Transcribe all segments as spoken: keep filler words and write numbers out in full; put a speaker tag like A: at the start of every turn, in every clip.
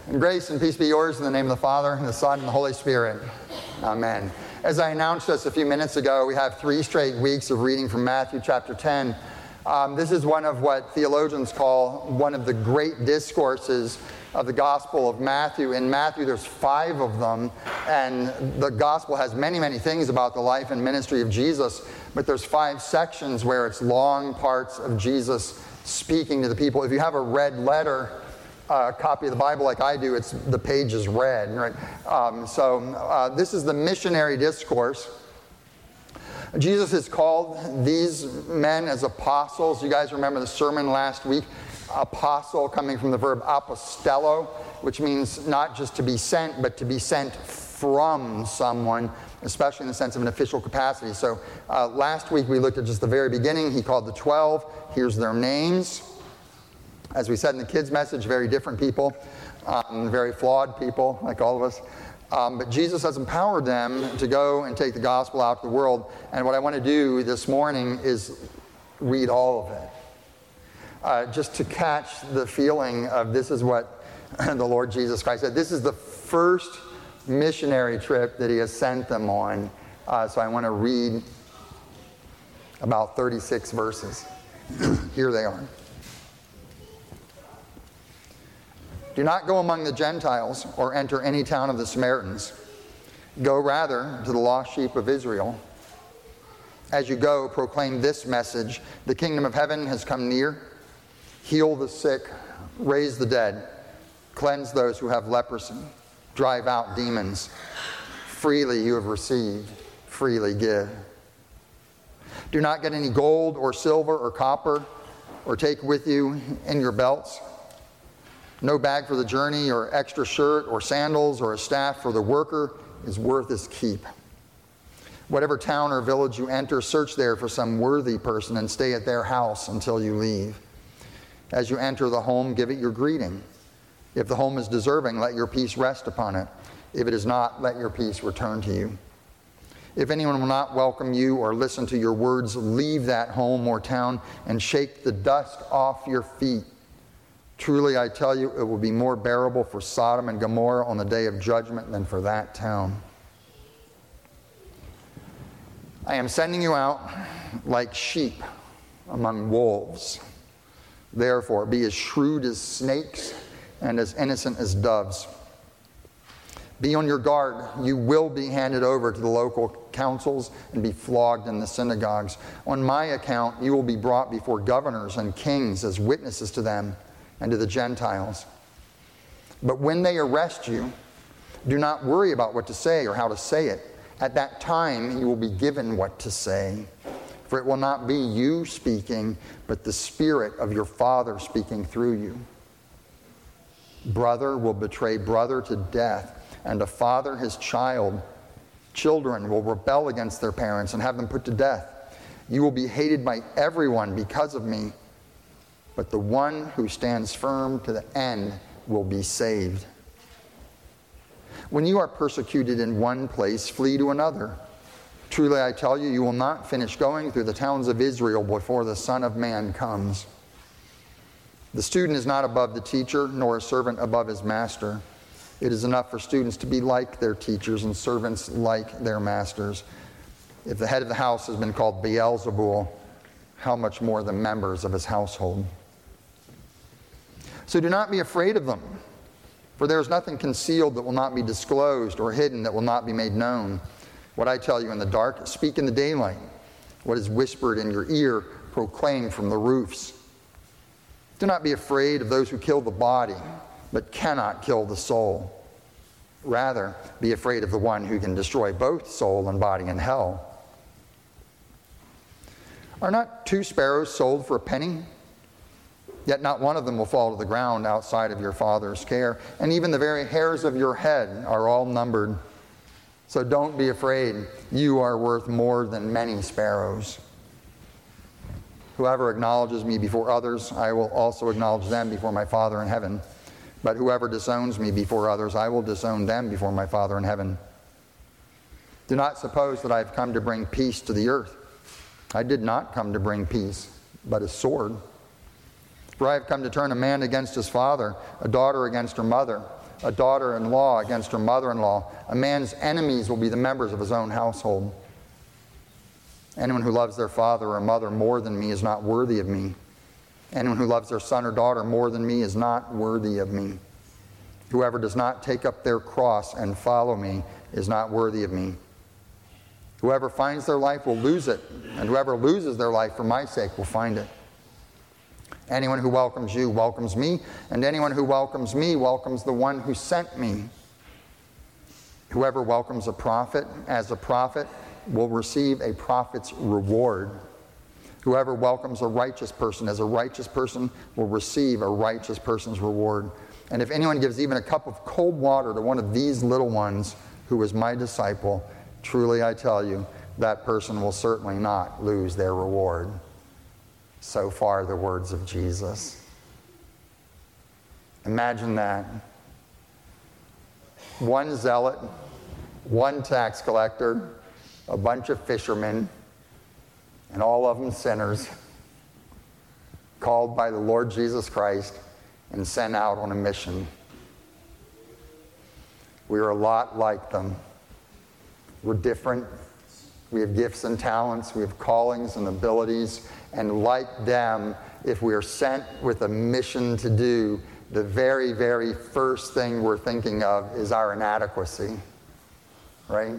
A: And grace and peace be yours in the name of the Father, and the Son, and the Holy Spirit. Amen. As I announced just a few minutes ago, we have three straight weeks of reading from Matthew chapter ten. Um, this is one of what theologians call one of the great discourses of the Gospel of Matthew. In Matthew, there's five of them, and the Gospel has many, many things about the life and ministry of Jesus, but there's five sections where it's long parts of Jesus speaking to the people. If you have a red letter, a copy of the Bible like I do, it's the page is red, right? Um, so uh, this is the missionary discourse. Jesus has called these men as apostles. You guys remember the sermon last week? Apostle coming from the verb apostello, which means not just to be sent, but to be sent from someone, especially in the sense of an official capacity. So uh, last week we looked at just the very beginning. He called the twelve. Here's their names. As we said in the kids' message, very different people, um, very flawed people, like all of us. Um, but Jesus has empowered them to go and take the gospel out to the world. And what I want to do this morning is read all of it. Uh, just to catch the feeling of this is what the Lord Jesus Christ said. This is the first missionary trip that he has sent them on. Uh, so I want to read about thirty-six verses. Here they are. Do not go among the Gentiles or enter any town of the Samaritans. Go rather to the lost sheep of Israel. As you go, proclaim this message: the kingdom of heaven has come near. Heal the sick, raise the dead, cleanse those who have leprosy, drive out demons. Freely you have received, freely give. Do not get any gold or silver or copper, or take with you in your belts no bag for the journey, or extra shirt, or sandals, or a staff, for the worker is worth his keep. Whatever town or village you enter, search there for some worthy person and stay at their house until you leave. As you enter the home, give it your greeting. If the home is deserving, let your peace rest upon it. If it is not, let your peace return to you. If anyone will not welcome you or listen to your words, leave that home or town and shake the dust off your feet. Truly, I tell you, it will be more bearable for Sodom and Gomorrah on the day of judgment than for that town. I am sending you out like sheep among wolves. Therefore, be as shrewd as snakes and as innocent as doves. Be on your guard. You will be handed over to the local councils and be flogged in the synagogues. On my account, you will be brought before governors and kings as witnesses to them and to the Gentiles. But when they arrest you, do not worry about what to say or how to say it. At that time, you will be given what to say. For it will not be you speaking, but the Spirit of your Father speaking through you. Brother will betray brother to death, and a father his child. Children will rebel against their parents and have them put to death. You will be hated by everyone because of me, but the one who stands firm to the end will be saved. When you are persecuted in one place, flee to another. Truly I tell you, you will not finish going through the towns of Israel before the Son of Man comes. The student is not above the teacher, nor a servant above his master. It is enough for students to be like their teachers and servants like their masters. If the head of the house has been called Beelzebul, how much more the members of his household? So do not be afraid of them, for there is nothing concealed that will not be disclosed, or hidden that will not be made known. What I tell you in the dark, speak in the daylight. What is whispered in your ear, proclaim from the roofs. Do not be afraid of those who kill the body, but cannot kill the soul. Rather, be afraid of the one who can destroy both soul and body in hell. Are not two sparrows sold for a penny? Yet not one of them will fall to the ground outside of your Father's care. And even the very hairs of your head are all numbered. So don't be afraid. You are worth more than many sparrows. Whoever acknowledges me before others, I will also acknowledge them before my Father in heaven. But whoever disowns me before others, I will disown them before my Father in heaven. Do not suppose that I have come to bring peace to the earth. I did not come to bring peace, but a sword. For I have come to turn a man against his father, a daughter against her mother, a daughter-in-law against her mother-in-law. A man's enemies will be the members of his own household. Anyone who loves their father or mother more than me is not worthy of me. Anyone who loves their son or daughter more than me is not worthy of me. Whoever does not take up their cross and follow me is not worthy of me. Whoever finds their life will lose it, and whoever loses their life for my sake will find it. Anyone who welcomes you welcomes me, and anyone who welcomes me welcomes the one who sent me. Whoever welcomes a prophet as a prophet will receive a prophet's reward. Whoever welcomes a righteous person as a righteous person will receive a righteous person's reward. And if anyone gives even a cup of cold water to one of these little ones who is my disciple, truly I tell you, that person will certainly not lose their reward. So far, the words of Jesus. Imagine that. One zealot, one tax collector, a bunch of fishermen, and all of them sinners, called by the Lord Jesus Christ and sent out on a mission. We are a lot like them. We're different. We have gifts and talents. We have callings and abilities. And like them, if we are sent with a mission to do, the very, very first thing we're thinking of is our inadequacy. Right?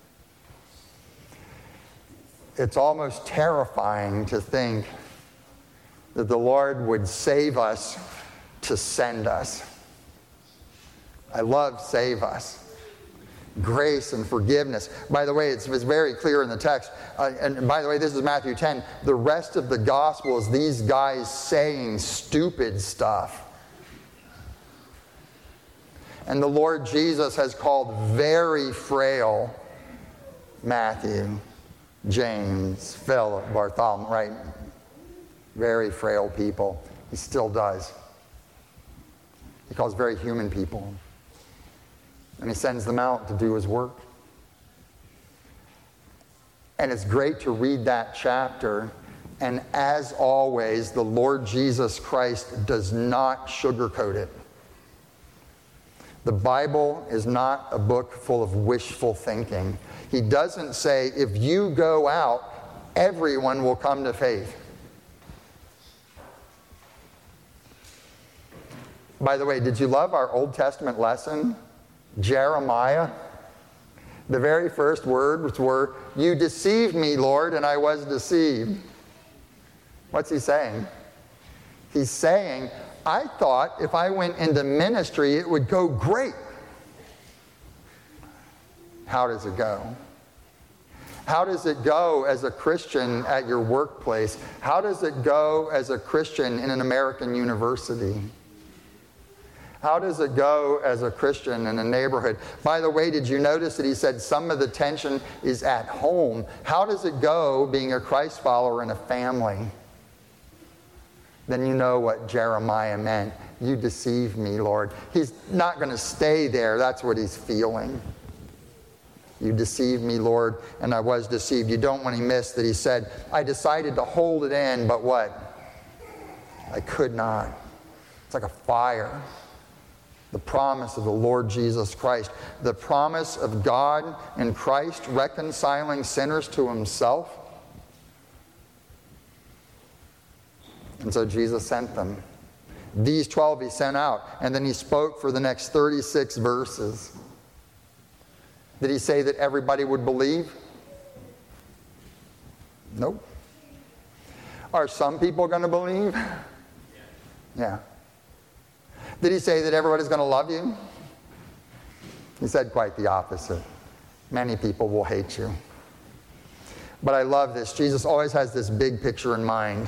A: It's almost terrifying to think that the Lord would save us to send us. I love save us. Grace and forgiveness. By the way, it's, it's very clear in the text. Uh, and by the way, this is Matthew ten. The rest of the gospel is these guys saying stupid stuff. And the Lord Jesus has called very frail Matthew, James, Philip, Bartholomew, right? Very frail people. He still does. He calls very human people. And he sends them out to do his work. And it's great to read that chapter. And as always, the Lord Jesus Christ does not sugarcoat it. The Bible is not a book full of wishful thinking. He doesn't say, if you go out, everyone will come to faith. By the way, did you love our Old Testament lesson? Jeremiah. The very first words were, you deceived me, Lord, and I was deceived. What's he saying? He's saying, I thought if I went into ministry, it would go great. How does it go? How does it go as a Christian at your workplace? How does it go as a Christian in an American university? How does it go as a Christian in a neighborhood? By the way, did you notice that he said some of the tension is at home? How does it go being a Christ follower in a family? Then you know what Jeremiah meant. You deceived me, Lord. He's not going to stay there. That's what he's feeling. You deceived me, Lord, and I was deceived. You don't want to miss that he said, I decided to hold it in, but what? I could not. It's like a fire. The promise of the Lord Jesus Christ. The promise of God in Christ reconciling sinners to himself. And so Jesus sent them. These twelve he sent out. And then he spoke for the next thirty-six verses. Did he say that everybody would believe? Nope. Are some people going to believe? Yeah. Did he say that everybody's going to love you? He said quite the opposite. Many people will hate you. But I love this. Jesus always has this big picture in mind.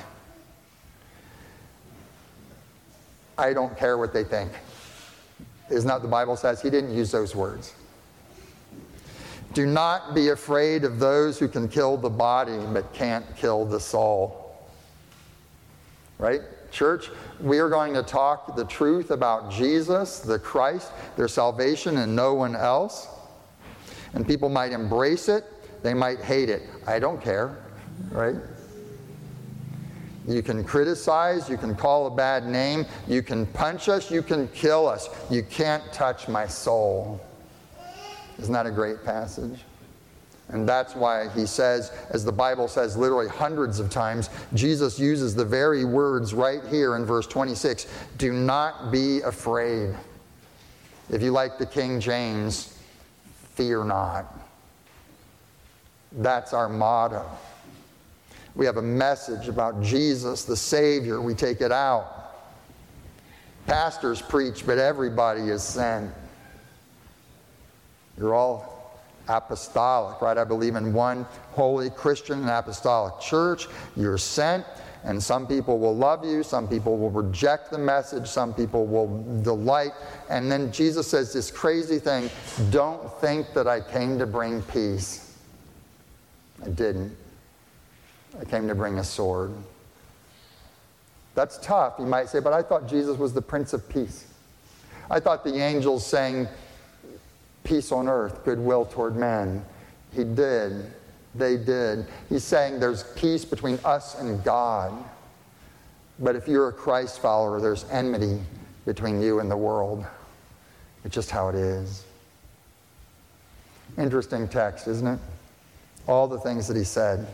A: I don't care what they think. Isn't that what the Bible says? He didn't use those words. Do not be afraid of those who can kill the body but can't kill the soul. Right? Church, we are going to talk the truth about Jesus, the Christ, their salvation, and no one else. And people might embrace it. They might hate it. I don't care. Right? You can criticize, you can call a bad name, you can punch us, you can kill us. You can't touch my soul. Isn't that a great passage? And that's why he says, as the Bible says literally hundreds of times, Jesus uses the very words right here in verse twenty-six, do not be afraid. If you like the King James, fear not. That's our motto. We have a message about Jesus, the Savior. We take it out. Pastors preach, but everybody is sent. You're all apostolic, right? I believe in one holy Christian and apostolic church. You're sent, and some people will love you, some people will reject the message, some people will delight. And then Jesus says this crazy thing, don't think that I came to bring peace. I didn't. I came to bring a sword. That's tough, you might say, but I thought Jesus was the Prince of Peace. I thought the angels sang peace on earth, goodwill toward men. He did. They did. He's saying there's peace between us and God. But if you're a Christ follower, there's enmity between you and the world. It's just how it is. Interesting text, isn't it? All the things that he said.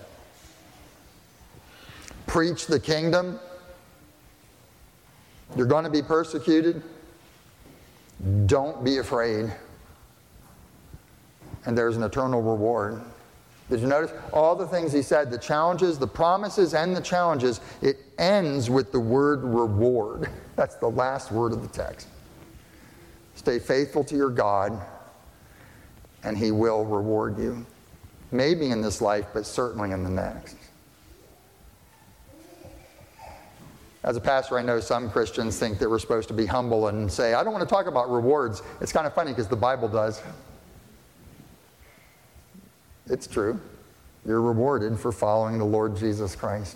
A: Preach the kingdom. You're going to be persecuted. Don't be afraid. And there's an eternal reward. Did you notice? All the things he said, the challenges, the promises, and the challenges, it ends with the word reward. That's the last word of the text. Stay faithful to your God, and he will reward you. Maybe in this life, but certainly in the next. As a pastor, I know some Christians think that we're supposed to be humble and say, I don't want to talk about rewards. It's kind of funny because the Bible does. It's true. You're rewarded for following the Lord Jesus Christ.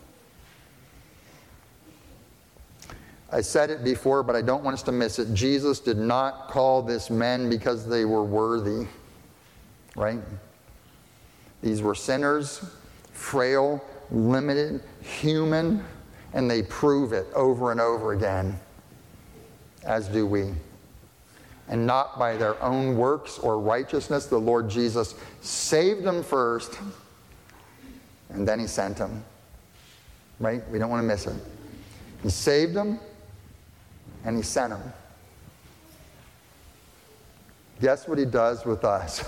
A: I said it before, but I don't want us to miss it. Jesus did not call this men because they were worthy. Right? These were sinners, frail, limited, human, and they prove it over and over again, as do we. And not by their own works or righteousness. The Lord Jesus saved them first, and then he sent them. Right? We don't want to miss it. He saved them, and he sent them. Guess what he does with us?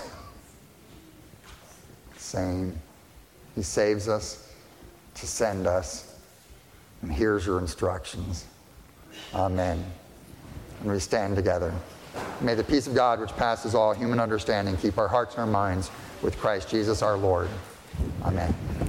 A: Same. He saves us to send us. And here's your instructions. Amen. And we stand together. May the peace of God, which passes all human understanding, keep our hearts and our minds with Christ Jesus our Lord. Amen.